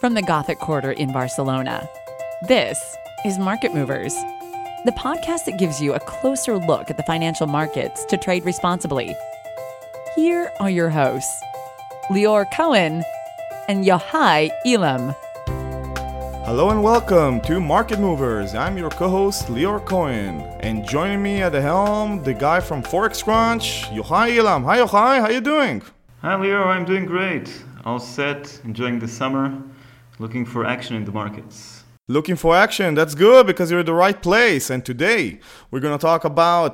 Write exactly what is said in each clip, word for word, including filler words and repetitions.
from the Gothic Quarter in Barcelona. This is Market Movers, the podcast that gives you a closer look at the financial markets to trade responsibly. Here are your hosts, Lior Cohen and Yohai Elam. Hello and welcome to Market Movers. I'm your co-host, Lior Cohen. And joining me at the helm, the guy from Forex Crunch, Yohai Elam. Hi Yohai, how you doing? Hi Lior, I'm doing great. All set, enjoying the summer, looking for action in the markets. Looking for action, that's good because you're at the right place. And today, we're going to talk about...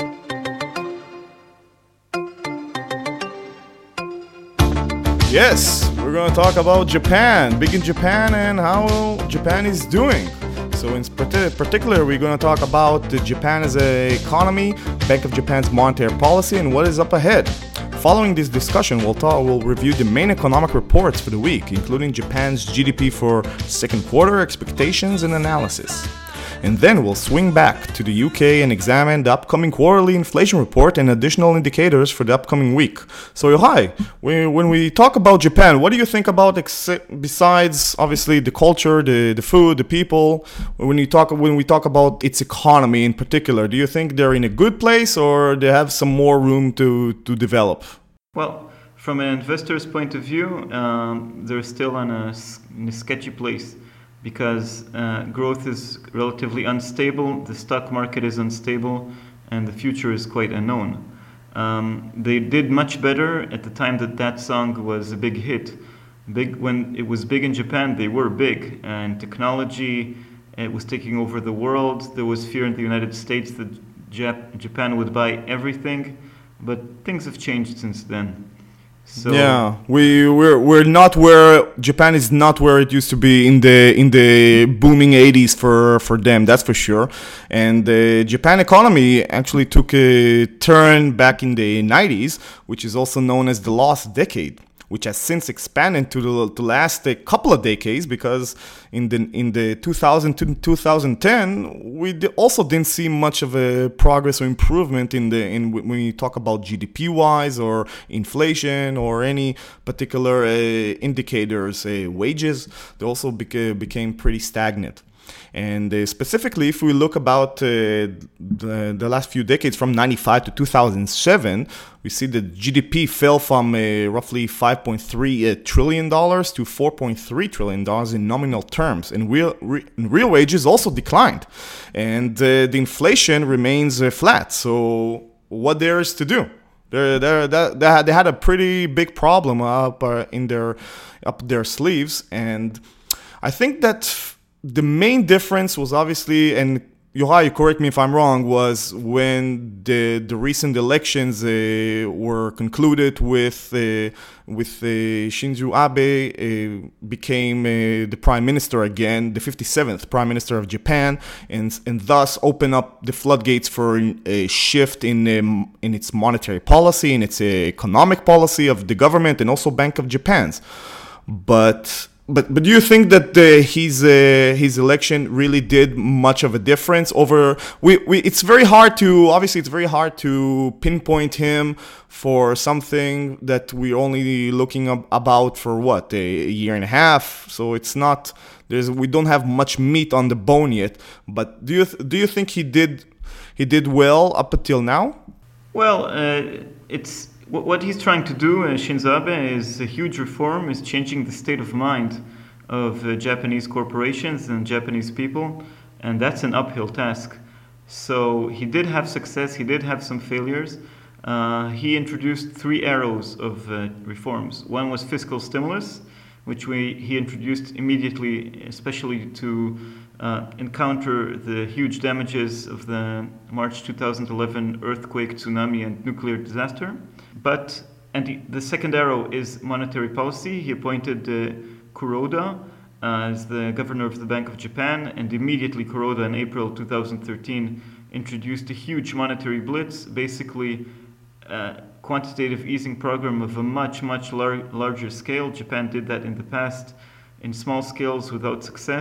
Yes, we're going to talk about Japan, big in Japan and how Japan is doing. So in particular, we're going to talk about the Japan as an economy, Bank of Japan's monetary policy, and what is up ahead. Following this discussion, we'll, talk, we'll review the main economic reports for the week, including Japan's G D P for second quarter expectations and analysis. And then we'll swing back to the U K and examine the upcoming quarterly inflation report and additional indicators for the upcoming week. So Yohai, when we talk about Japan, what do you think about ex- besides obviously the culture, the, the food, the people? When you talk when we talk about its economy in particular, do you think they're in a good place or they have some more room to, to develop? Well, from an investor's point of view, um, they're still in a, in a sketchy place. Because uh, growth is relatively unstable, the stock market is unstable, and the future is quite unknown. Um, they did much better at the time that that song was a big hit. Big when it was big in Japan, they were big, and technology it was taking over the world. There was fear in the United States that Jap- Japan would buy everything, but things have changed since then. So yeah, we we're we're not where Japan is not where it used to be in the in the booming eighties for for them, that's for sure. And the Japan economy actually took a turn back in the nineties, which is also known as the lost decade, which has since expanded to the to last a couple of decades, because in the in the two thousand to twenty ten we also didn't see much of a progress or improvement in the in when you talk about G D P wise or inflation or any particular uh, indicators, uh, wages. They also beca- became pretty stagnant. And uh, specifically, if we look about uh, the, the last few decades, from ninety-five to two thousand seven, we see that G D P fell from uh, roughly five point three trillion dollars to four point three trillion dollars in nominal terms. And real, re- and real wages also declined. And uh, the inflation remains uh, flat. So what there is to do? They're, they're, they they had a pretty big problem up uh, in their up their sleeves. And I think that the main difference was obviously, and Yohai, correct me if I'm wrong, was when the the recent elections uh, were concluded with uh, with uh, Shinzo Abe uh, became uh, the prime minister again, the fifty-seventh prime minister of Japan, and and thus open up the floodgates for a shift in um, in its monetary policy, in its uh, economic policy of the government, and also Bank of Japan's. But But but do you think that uh, his uh, his election really did much of a difference over? We, we it's very hard to obviously it's very hard to pinpoint him for something that we're only looking up about for what a, a year and a half. So it's not there's we don't have much meat on the bone yet. But do you th- do you think he did he did well up until now? Well, uh, it's. What he's trying to do, uh, Shinzo Abe, is a huge reform, is changing the state of mind of uh, Japanese corporations and Japanese people, and that's an uphill task. So he did have success, he did have some failures. Uh, he introduced three arrows of uh, reforms. One was fiscal stimulus, which we, he introduced immediately, especially to uh, encounter the huge damages of the March two thousand eleven earthquake, tsunami, and nuclear disaster. But, and the, the second arrow is monetary policy. He appointed uh, Kuroda uh, as the governor of the Bank of Japan, and immediately Kuroda in April two thousand thirteen introduced a huge monetary blitz, basically a quantitative easing program of a much, much lar- larger scale. Japan did that in the past in small scales without success.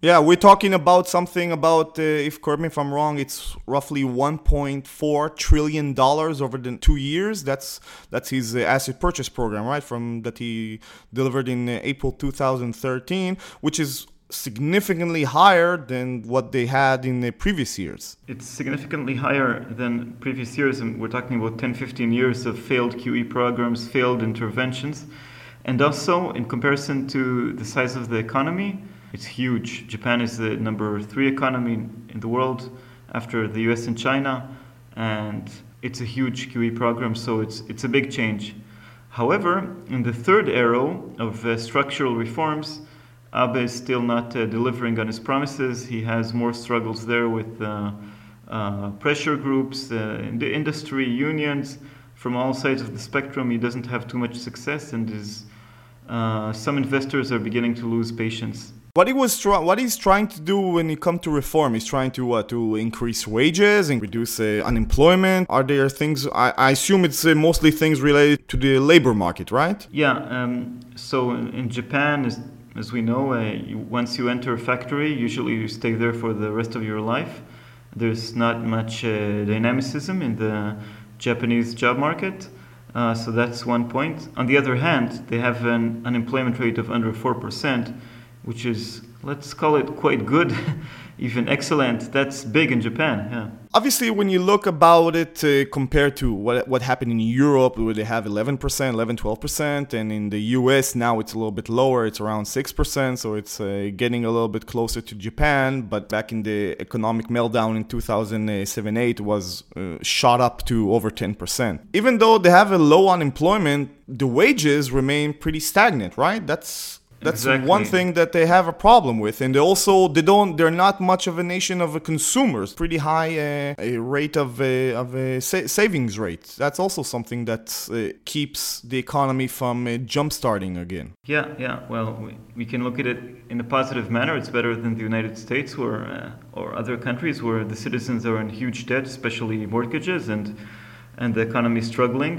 Yeah, we're talking about something about, uh, if correct me if I'm wrong, it's roughly one point four trillion dollars over the two years. That's that's his uh, asset purchase program, right? From that he delivered in uh, April two thousand thirteen, which is significantly higher than what they had in the previous years. It's significantly higher than previous years, and we're talking about ten, fifteen years of failed Q E programs, failed interventions. And also, in comparison to the size of the economy, it's huge. Japan is the number three economy in the world after the U S and China, and it's a huge Q E program, so it's it's a big change. However, in the third arrow of uh, structural reforms, Abe is still not uh, delivering on his promises. He has more struggles there with uh, uh, pressure groups, uh, in the industry, unions, from all sides of the spectrum. He doesn't have too much success, and is, uh, some investors are beginning to lose patience. What he was try- what he's trying to do when he come to reform, he's trying to uh, to increase wages and reduce uh, unemployment. Are there things? I, I assume it's uh, mostly things related to the labor market, right? Yeah. Um, so in, in Japan, as, as we know, uh, you, once you enter a factory, usually you stay there for the rest of your life. There's not much uh, dynamicism in the Japanese job market. Uh, so that's one point. On the other hand, they have an unemployment rate of under four percent. Which is, let's call it quite good, even excellent. That's big in Japan, yeah. Obviously, when you look about it uh, compared to what what happened in Europe, where they have eleven percent, eleven, twelve percent, and in the U S now it's a little bit lower, it's around six percent, so it's uh, getting a little bit closer to Japan. But back in the economic meltdown in two thousand seven eight, it was uh, shot up to over ten percent. Even though they have a low unemployment, the wages remain pretty stagnant, right? That's That's exactly. one thing that they have a problem with, and they also they don't they're not much of a nation of consumers. Pretty high uh, a rate of uh, of a sa- savings rate. That's also something that uh, keeps the economy from uh, jump starting again. Yeah, yeah. Well, we, we can look at it in a positive manner. It's better than the United States or uh, or other countries where the citizens are in huge debt, especially mortgages, and and the economy is struggling.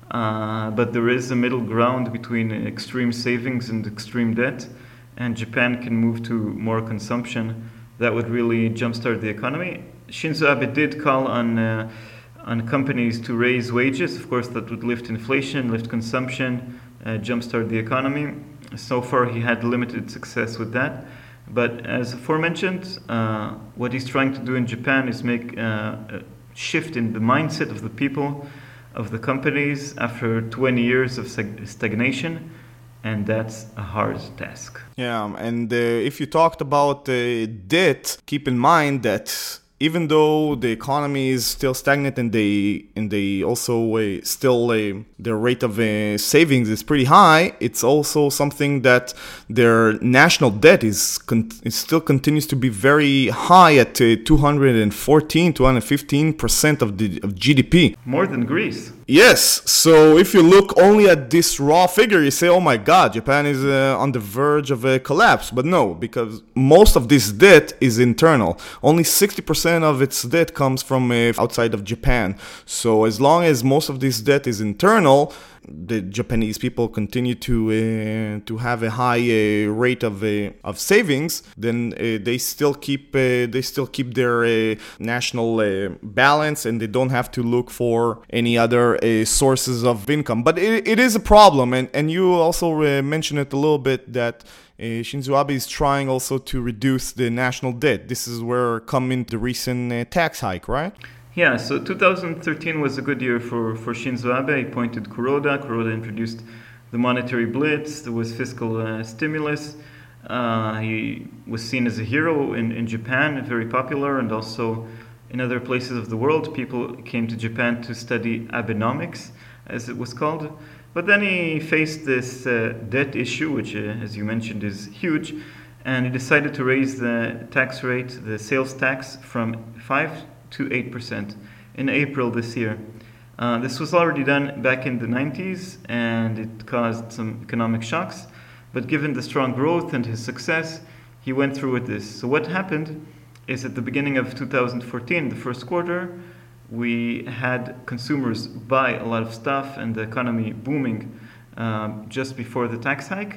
Uh, but there is a middle ground between extreme savings and extreme debt, and Japan can move to more consumption. That would really jumpstart the economy. Shinzo Abe did call on uh, on companies to raise wages. Of course, that would lift inflation, lift consumption, uh, jumpstart the economy. So far, he had limited success with that. But as aforementioned, uh, what he's trying to do in Japan is make uh, a shift in the mindset of the people, of the companies, after twenty years of stagnation, and that's a hard task. Yeah, and uh, if you talked about uh, debt, keep in mind that even though the economy is still stagnant and they and they also uh, still uh, their rate of uh, savings is pretty high, it's also something that their national debt is con- it still continues to be very high at uh, two hundred fourteen, two hundred fifteen percent of the of G D P. More than Greece. Yes, so if you look only at this raw figure, you say, oh my God, Japan is uh, on the verge of a collapse. But no, because most of this debt is internal. Only sixty percent of its debt comes from uh, outside of Japan. So as long as most of this debt is internal, the Japanese people continue to uh, to have a high uh, rate of uh, of savings, then uh, they still keep uh, they still keep their uh, national uh, balance, and they don't have to look for any other uh, sources of income. But it, it is a problem, and and you also uh, mentioned it a little bit that Uh, Shinzo Abe is trying also to reduce the national debt. This is where come in the recent uh, tax hike, right? Yeah, so two thousand thirteen was a good year for, for Shinzo Abe. He appointed Kuroda. Kuroda introduced the monetary blitz. There was fiscal uh, stimulus. Uh, he was seen as a hero in, in Japan, very popular, and also in other places of the world. People came to Japan to study Abenomics, as it was called. But then he faced this uh, debt issue, which, uh, as you mentioned, is huge, and he decided to raise the tax rate, the sales tax, from five to eight percent in April this year. Uh, this was already done back in the nineties, and it caused some economic shocks. But given the strong growth and his success, he went through with this. So what happened is at the beginning of two thousand fourteen, the first quarter, we had consumers buy a lot of stuff and the economy booming um, just before the tax hike.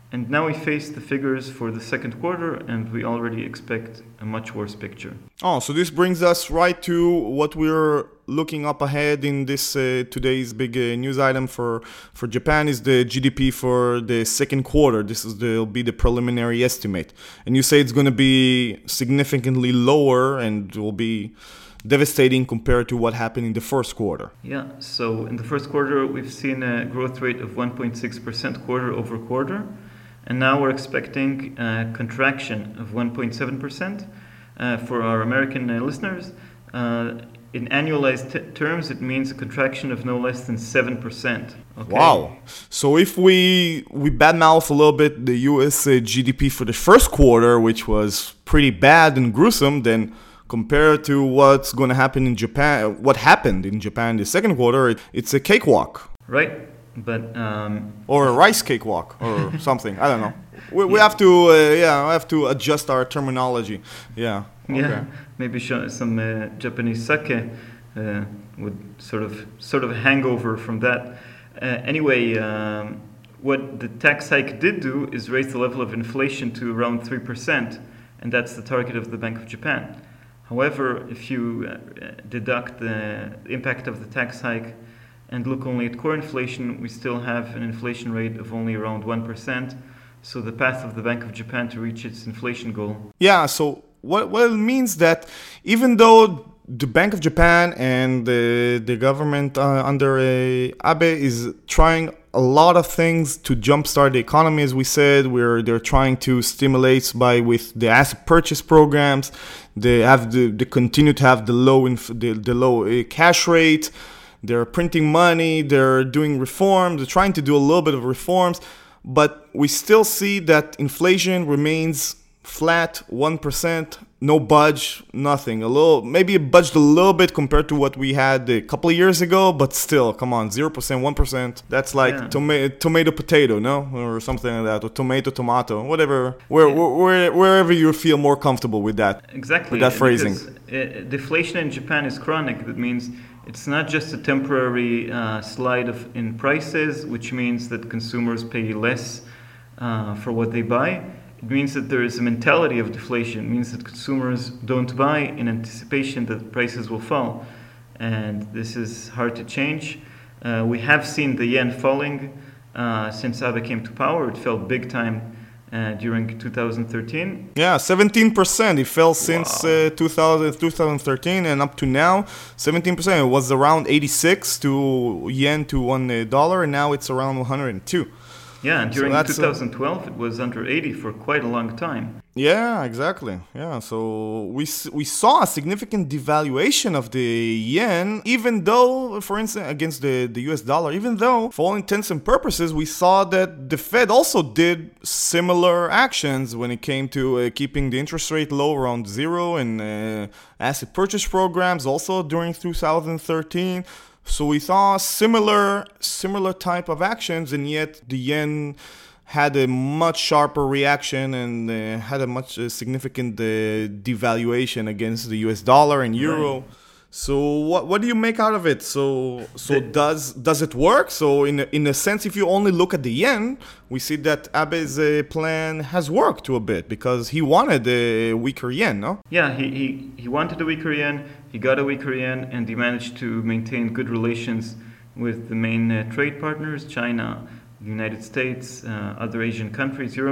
And now we face the figures for the second quarter, and we already expect a much worse picture. Oh, so this brings us right to what we're looking up ahead in this uh, today's big uh, news item for, for Japan is the G D P for the second quarter. This is the, will be the preliminary estimate. And you say it's going to be significantly lower and will be devastating compared to what happened in the first quarter. Yeah, so in the first quarter, we've seen a growth rate of one point six percent quarter over quarter. And now we're expecting a contraction of one point seven percent uh, for our American uh, listeners. Uh, in annualized t- terms, it means a contraction of no less than seven percent. Okay? Wow. So if we we badmouth a little bit the U S uh, G D P for the first quarter, which was pretty bad and gruesome, then compared to what's going to happen in Japan, what happened in Japan the second quarter, it, it's a cakewalk. Right. But um, or a rice cakewalk or something. I don't know. We, we have to, uh, yeah, we have to adjust our terminology. Yeah. Okay. Yeah. Maybe show some uh, Japanese sake uh, would sort of sort of hangover from that. Uh, anyway, um, what the tax hike did do is raise the level of inflation to around three percent, and that's the target of the Bank of Japan. However, if you uh, deduct the impact of the tax hike and look only at core inflation, we still have an inflation rate of only around one percent. So the path of the Bank of Japan to reach its inflation goal. Yeah, so what, what it means that even though the Bank of Japan and the, the government uh, under uh, Abe is trying a lot of things to jumpstart the economy, as we said, where they're trying to stimulate by with the asset purchase programs, they have the, they continue to have the low inf- the, the low uh, cash rate. They're printing money, they're doing reforms, they're trying to do a little bit of reforms, but we still see that inflation remains flat, one percent, no budge, nothing. A little, maybe it budged a little bit compared to what we had a couple of years ago, but still, come on, zero percent, one percent. That's like yeah. toma- tomato, potato, no? Or something like that, or tomato, tomato, whatever, where, yeah. where, wherever you feel more comfortable with that. Exactly. With that phrasing. Because, uh, deflation in Japan is chronic. That means it's not just a temporary uh, slide of in prices, which means that consumers pay less uh, for what they buy. It means that there is a mentality of deflation. It means that consumers don't buy in anticipation that prices will fall. And this is hard to change. Uh, we have seen the yen falling uh, since Abe came to power. It fell big time Uh, during two thousand thirteen. Yeah, seventeen percent. It fell since wow. uh, two thousand, twenty thirteen and up to now, seventeen percent. It was around eighty-six to yen to one dollar, and now it's around one hundred two. Yeah, and during so twenty twelve, uh, it was under eighty for quite a long time. Yeah, exactly. Yeah, so we we saw a significant devaluation of the yen, even though, for instance, against the, the U S dollar, even though, for all intents and purposes, we saw that the Fed also did similar actions when it came to uh, keeping the interest rate low around zero and uh, asset purchase programs also during two thousand thirteen. So we saw similar similar type of actions, and yet the yen had a much sharper reaction and uh, had a much uh, significant uh, devaluation against the U S dollar and euro. Right. So what what do you make out of it? So so the, does does it work? So in a, in a sense, if you only look at the yen, we see that Abe's uh, plan has worked to a bit because he wanted a weaker yen, no? Yeah, he, he, he wanted a weaker yen, he got a weaker yen, and he managed to maintain good relations with the main uh, trade partners, China, the United States, uh, other Asian countries, Europe.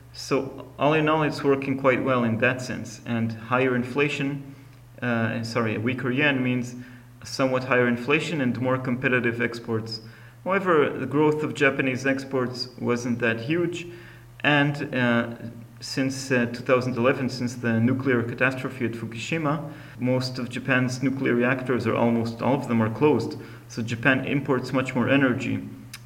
So all in all, it's working quite well in that sense. And higher inflation, uh, sorry, a weaker yen means somewhat higher inflation and more competitive exports. However, the growth of Japanese exports wasn't that huge, and uh, since uh, two thousand eleven, since the nuclear catastrophe at Fukushima, most of Japan's nuclear reactors, or almost all of them, are closed. So Japan imports much more energy.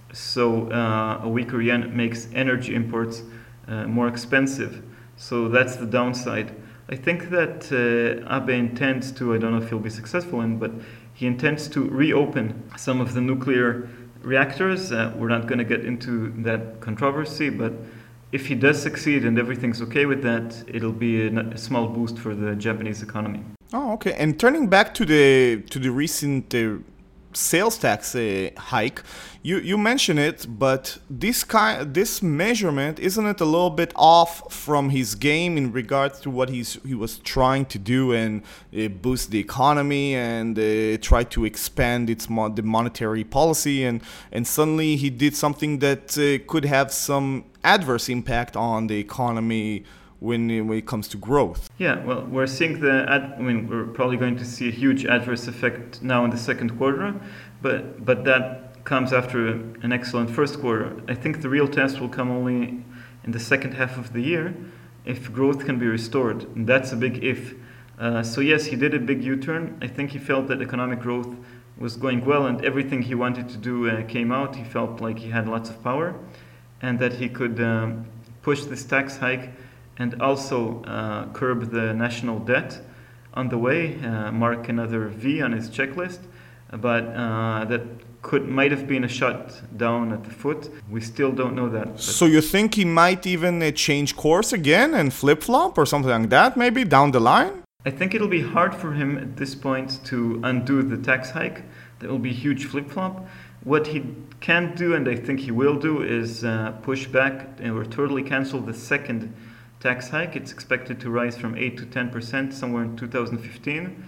So uh, a weaker yen makes energy imports uh, more expensive. So that's the downside. I think that uh, Abe intends to, I don't know if he'll be successful in, but he intends to reopen some of the nuclear reactors. Uh, we're not going to get into that controversy, but if he does succeed and everything's okay with that, it'll be a, a small boost for the Japanese economy. Oh, okay. And turning back to the to the recent uh, sales tax uh, hike. You you mentioned it, but this kind this measurement, isn't it a little bit off from his game in regards to what he's he was trying to do and uh, boost the economy and uh, try to expand its mo- the monetary policy, and and suddenly he did something that uh, could have some adverse impact on the economy when it, when it comes to growth. Yeah, well, we're seeing the, ad, I mean, we're probably going to see a huge adverse effect now in the second quarter, but but that comes after an excellent first quarter. I think the real test will come only in the second half of the year if growth can be restored. And that's a big if. Uh, so yes, he did a big U-turn. I think he felt that economic growth was going well and everything he wanted to do uh, came out. He felt like he had lots of power and that he could um, push this tax hike and also uh, curb the national debt on the way, uh, mark another V on his checklist. But uh, that could might have been a shot down at the foot. We still don't know that. So you think he might even uh, change course again and flip-flop or something like that, maybe down the line? I think it'll be hard for him at this point to undo the tax hike. There will be a huge flip-flop. What he can do, and I think he will do, is uh, push back or totally cancel the second tax hike. It's expected to rise from eight to ten percent somewhere in two thousand fifteen.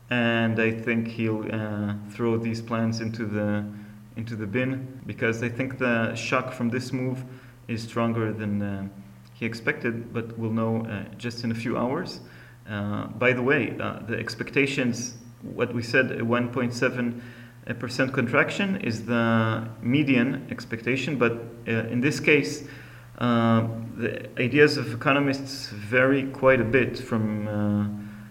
And I think he'll uh, throw these plans into the into the bin, because I think the shock from this move is stronger than uh, he expected, but we'll know uh, just in a few hours. Uh, by the way, uh, the expectations, what we said, a one point seven percent contraction is the median expectation, but uh, in this case, uh, the ideas of economists vary quite a bit from uh,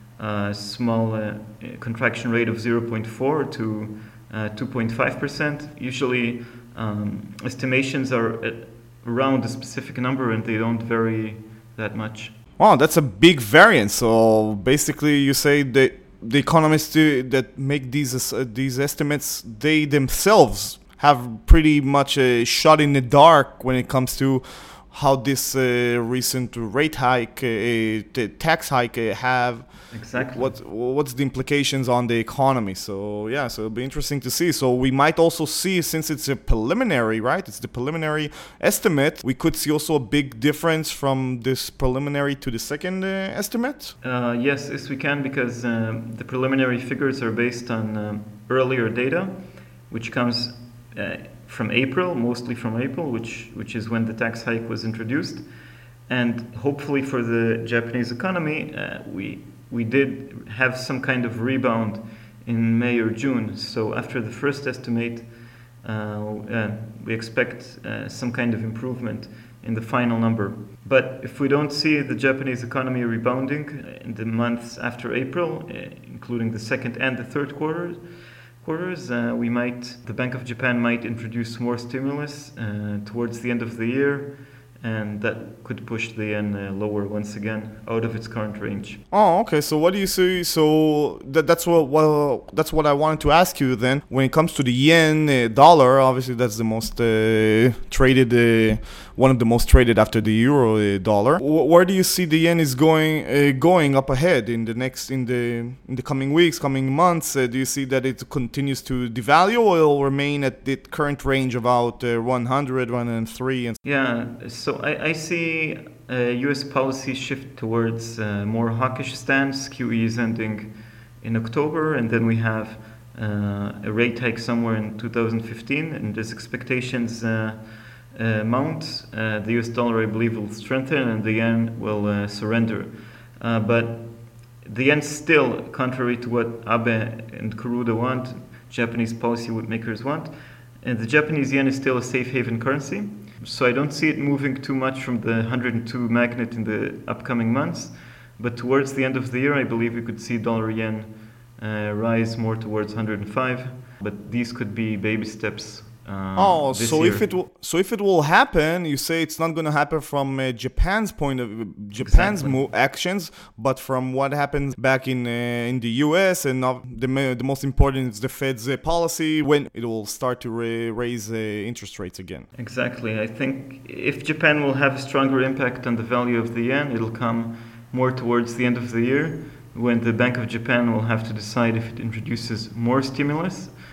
a small uh, contraction rate of zero point four to uh, two point five percent. Usually um, estimations are at around a specific number and they don't vary that much. Wow, that's a big variance. So basically you say that the economists uh, that make these uh, these estimates, they themselves have pretty much a shot in the dark when it comes to how this uh, recent rate hike, uh, the tax hike uh, have. Exactly. What what's the implications on the economy? So yeah, so it'll be interesting to see. So we might also see, since it's a preliminary, right? It's the preliminary estimate. We could see also a big difference from this preliminary to the second uh, estimate. Uh, yes, yes, we can, because um, the preliminary figures are based on um, earlier data, which comes uh, from April, mostly from April, which which is when the tax hike was introduced, and hopefully for the Japanese economy, uh, we. We did have some kind of rebound in May or June. So after the first estimate, uh, uh, we expect uh, some kind of improvement in the final number. But if we don't see the Japanese economy rebounding in the months after April, uh, including the second and the third quarters, quarters, uh, we might, the Bank of Japan might introduce more stimulus uh, towards the end of the year, and that could push the yen uh, lower once again out of its current range. Oh, okay. So what do you see? So that, that's what well, that's what I wanted to ask you then. When it comes to the yen uh, dollar, obviously that's the most uh, traded, uh, one of the most traded after the euro uh, dollar. W- where do you see the yen is going uh, going up ahead in the next in the in the coming weeks, coming months? Uh, do you see that it continues to devalue, or will remain at the current range about uh, one hundred, one hundred three? And yeah. So I, I see a U S policy shift towards a more hawkish stance. Q E is ending in October, and then we have uh, a rate hike somewhere in two thousand fifteen, and as expectations uh, uh, mount, uh, the U S dollar, I believe, will strengthen and the yen will uh, surrender. Uh, but the yen still, contrary to what Abe and Kuruda want, Japanese policy makers want, and the Japanese yen is still a safe haven currency. So I don't see it moving too much from the one hundred two magnet in the upcoming months. But towards the end of the year, I believe we could see dollar yen uh, rise more towards one hundred five. But these could be baby steps. Uh, oh, this so year. if it will, so if it will happen, you say it's not going to happen from uh, Japan's point of Japan's Exactly. mo- actions, but from what happens back in uh, in the U S, and not the ma- the most important is the Fed's uh, policy when it will start to ra- raise uh, interest rates again. Exactly. I think if Japan will have a stronger impact on the value of the yen, it'll come more towards the end of the year, when the Bank of Japan will have to decide if it introduces more stimulus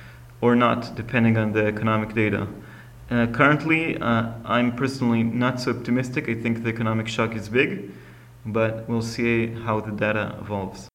or not, depending on the economic data. Uh, currently, uh, I'm personally not so optimistic. I think the economic shock is big, but we'll see how the data evolves.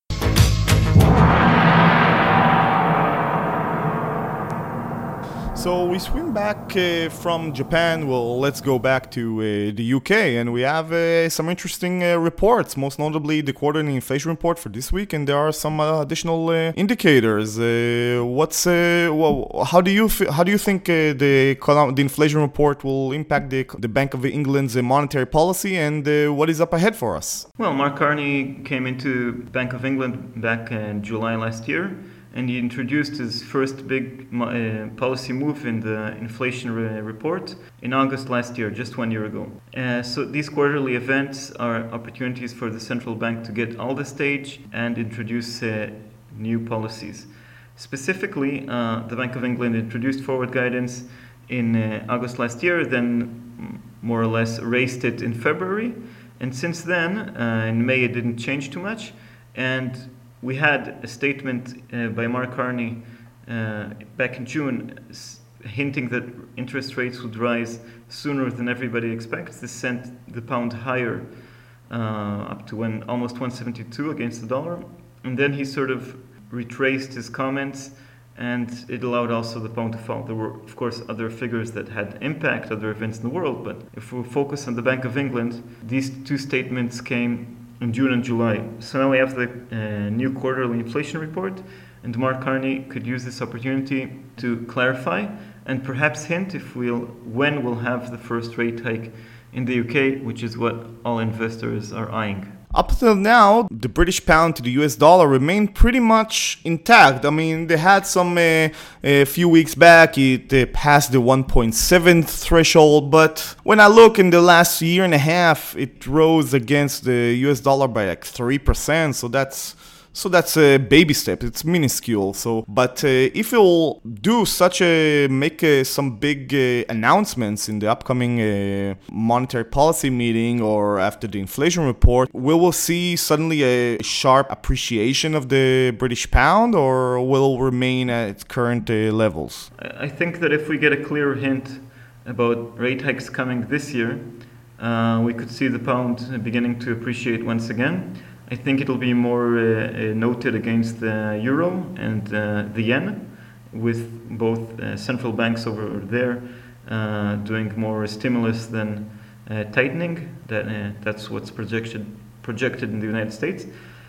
So we swing back uh, from Japan. Well, let's go back to uh, the U K, and we have uh, some interesting uh, reports, most notably the quarterly inflation report for this week, and there are some uh, additional uh, indicators. Uh, what's uh, well, how do you f- how do you think uh, the econo- the inflation report will impact the the Bank of England's uh, monetary policy, and uh, what is up ahead for us? Well, Mark Carney came into Bank of England back in July last year, and he introduced his first big uh, policy move in the inflation re- report in August last year, just one year ago. Uh, so these quarterly events are opportunities for the central bank to get on the stage and introduce uh, new policies. Specifically, uh, the Bank of England introduced forward guidance in uh, August last year, then more or less raised it in February. And since then, uh, in May, it didn't change too much. And we had a statement uh, by Mark Carney uh, back in June s- hinting that interest rates would rise sooner than everybody expects. This sent the pound higher, uh, up to when, almost one seventy-two against the dollar. And then he sort of retraced his comments, and it allowed also the pound to fall. There were, of course, other figures that had impact, other events in the world, but if we focus on the Bank of England, these two statements came in June and July. So now we have the uh, new quarterly inflation report, and Mark Carney could use this opportunity to clarify and perhaps hint if we'll when we'll have the first rate hike in the U K, which is what all investors are eyeing. Up until now, the British pound to the U S dollar remained pretty much intact. I mean, they had some, uh, a few weeks back, it uh, passed the one point seven threshold, but when I look in the last year and a half, it rose against the U S dollar by like three percent, so that's So that's a baby step. It's minuscule. So, but uh, if you'll do such a make uh, some big uh, announcements in the upcoming uh, monetary policy meeting or after the inflation report, we will see suddenly a sharp appreciation of the British pound, or will remain at its current uh, levels? I think that if we get a clear hint about rate hikes coming this year, uh, we could see the pound beginning to appreciate once again. I think it'll be more uh, noted against the euro and uh, the yen, with both uh, central banks over there uh, doing more stimulus than uh, tightening. That uh, that's what's projected projected in the United States.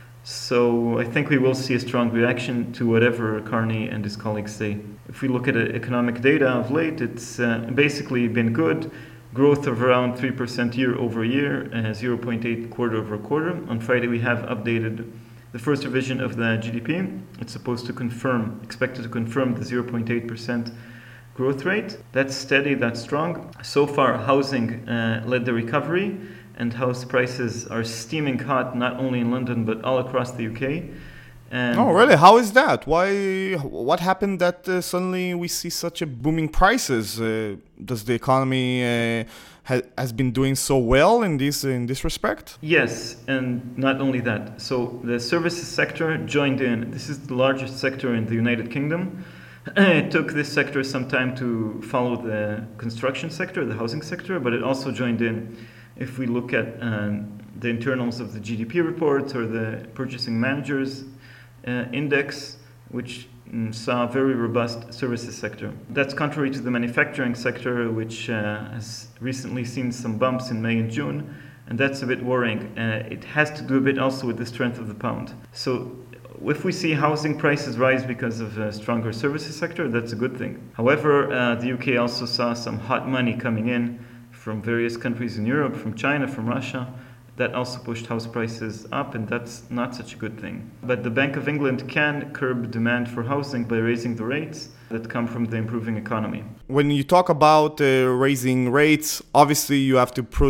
So I think we will see a strong reaction to whatever Carney and his colleagues say. If we look at uh, economic data of late, it's uh, basically been good. Growth of around three percent year over year, uh, zero point eight quarter over quarter. On Friday, we have updated the first revision of the G D P. It's supposed to confirm, expected to confirm the zero point eight percent growth rate. That's steady, that's strong. So far, housing uh, led the recovery, and house prices are steaming hot, not only in London, but all across the U K. And oh, really? How is that? Why? What happened that uh, suddenly we see such a booming prices? Uh, does the economy uh, ha- has been doing so well in this in this respect? Yes, and not only that. So the services sector joined in. This is the largest sector in the United Kingdom. It took this sector some time to follow the construction sector, the housing sector, but it also joined in. If we look at um, the internals of the G D P reports or the purchasing managers Uh, index, which um, saw a very robust services sector. That's contrary to the manufacturing sector, which uh, has recently seen some bumps in May and June, and that's a bit worrying. Uh, it has to do a bit also with the strength of the pound. So if we see housing prices rise because of a stronger services sector, that's a good thing. However, uh, the U K also saw some hot money coming in from various countries in Europe, from China, from Russia. That also pushed house prices up, and that's not such a good thing. But the Bank of England can curb demand for housing by raising the rates that come from the improving economy. When you talk about uh, raising rates, obviously you have to put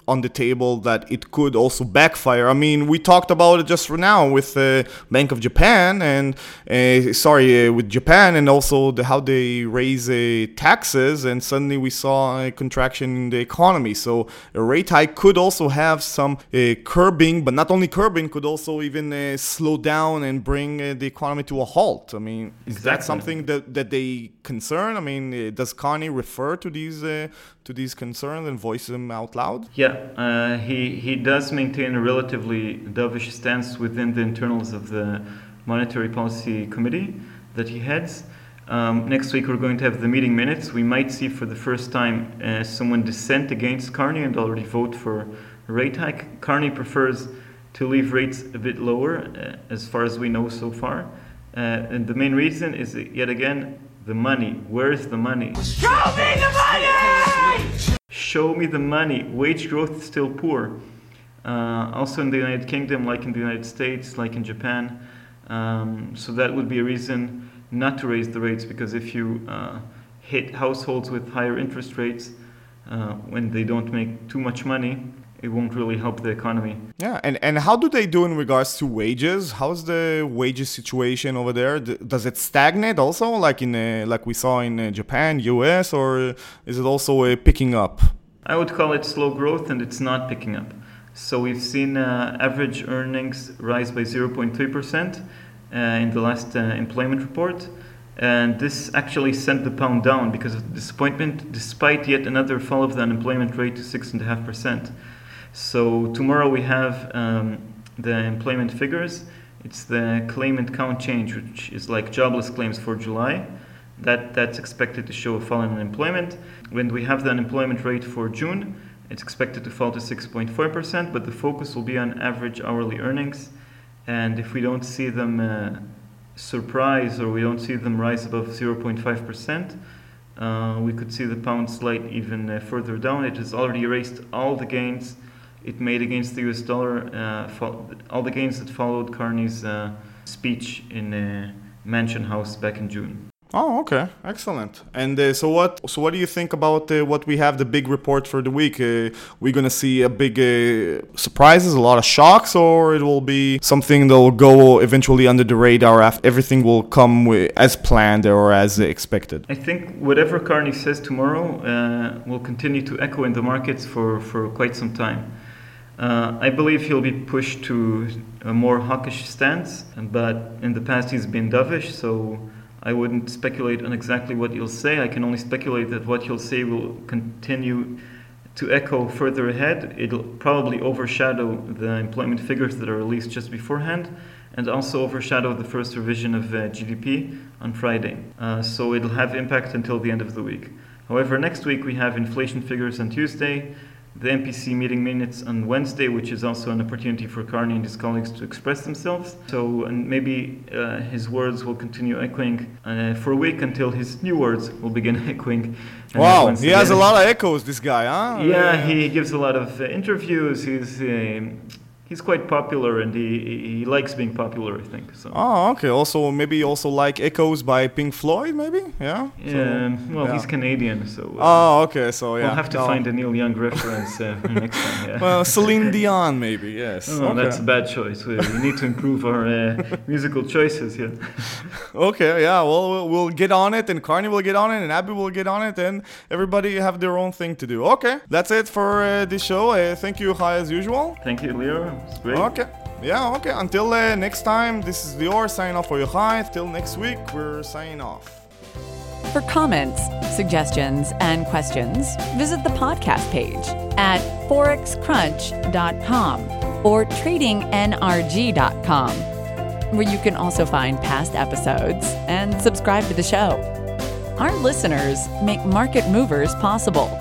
on the table that it could also backfire. I mean, we talked about it just for now with uh, Bank of Japan and uh, sorry, uh, with Japan and also the, how they raise uh, taxes, and suddenly we saw a contraction in the economy. So a rate hike could also have some uh, curbing, but not only curbing, could also even uh, slow down and bring uh, the economy to a halt. I mean, is Exactly. that something that, that they concern? I mean, uh, does Carney refer to these uh, to these concerns and voice them out loud? Yeah, uh, he, he does maintain a relatively dovish stance within the internals of the Monetary Policy Committee that he heads. Um, next week we're going to have the meeting minutes. We might see for the first time uh, someone dissent against Carney and already vote for a rate hike. Carney prefers to leave rates a bit lower, uh, as far as we know so far. Uh, and the main reason is, yet again, the money. Where is the money? Show me the money! Show me the money. Wage growth is still poor. Uh, also in the United Kingdom, like in the United States, like in Japan. Um, so that would be a reason not to raise the rates, because if you uh, hit households with higher interest rates uh, when they don't make too much money, it won't really help the economy. Yeah, and, and how do they do in regards to wages? How's the wages situation over there? D- does it stagnate also, like in uh, like we saw in uh, Japan, U S, or is it also uh, picking up? I would call it slow growth, and it's not picking up. So we've seen uh, average earnings rise by zero point three percent uh, in the last uh, employment report. And this actually sent the pound down because of the disappointment, despite yet another fall of the unemployment rate to six point five percent. So tomorrow we have um, the employment figures. It's the claimant count change, which is like jobless claims for July. That, that's expected to show a fall in unemployment. When we have the unemployment rate for June, it's expected to fall to six point four percent, but the focus will be on average hourly earnings. And if we don't see them uh, surprise, or we don't see them rise above zero point five percent, uh, we could see the pound slide even uh, further down. It has already erased all the gains it made against the U S dollar, uh, fo- all the gains that followed Carney's uh, speech in uh, Mansion House back in June. Oh, okay, excellent. And uh, so what? So what do you think about uh, what we have, the big report for the week? Uh, we're gonna see a big uh, surprises, a lot of shocks, or it will be something that will go eventually under the radar after everything will come wi- as planned or as expected? I think whatever Carney says tomorrow uh, will continue to echo in the markets for, for quite some time. Uh, I believe he'll be pushed to a more hawkish stance, but in the past he's been dovish, so I wouldn't speculate on exactly what he'll say. I can only speculate that what he'll say will continue to echo further ahead. It'll probably overshadow the employment figures that are released just beforehand, and also overshadow the first revision of uh, G D P on Friday. Uh, so it'll have impact until the end of the week. However, next week we have inflation figures on Tuesday, the M P C meeting minutes on Wednesday, which is also an opportunity for Carney and his colleagues to express themselves. So, and maybe uh, his words will continue echoing uh, for a week until his new words will begin echoing. Wow, once he has a again. lot of echoes, this guy, huh? Yeah, he gives a lot of uh, interviews. He's uh, he's quite popular, and he he likes being popular, I think. So. Oh, okay. Also, maybe also like Echoes by Pink Floyd, maybe? Yeah? So, Um, well, yeah. he's Canadian, so uh, Oh, okay. So, yeah. we'll have to No. find a Neil Young reference uh, next time. Yeah. Well, Celine Dion, maybe, yes. Oh, okay. that's a bad choice. We, we need to improve our uh, musical choices here. Okay, yeah, well, we'll, we'll get on it, and Carney will get on it, and Abby will get on it, and everybody have their own thing to do. Okay, that's it for uh, this show. Uh, thank you, Chai, as usual. Thank you, Leo. It's great. Okay, yeah, okay. Until uh, next time, this is Lior signing off for Yochai. Till next week, we're signing off. For comments, suggestions, and questions, visit the podcast page at forex crunch dot com or trading N R G dot com, where you can also find past episodes and subscribe to the show. Our listeners make Market Movers possible.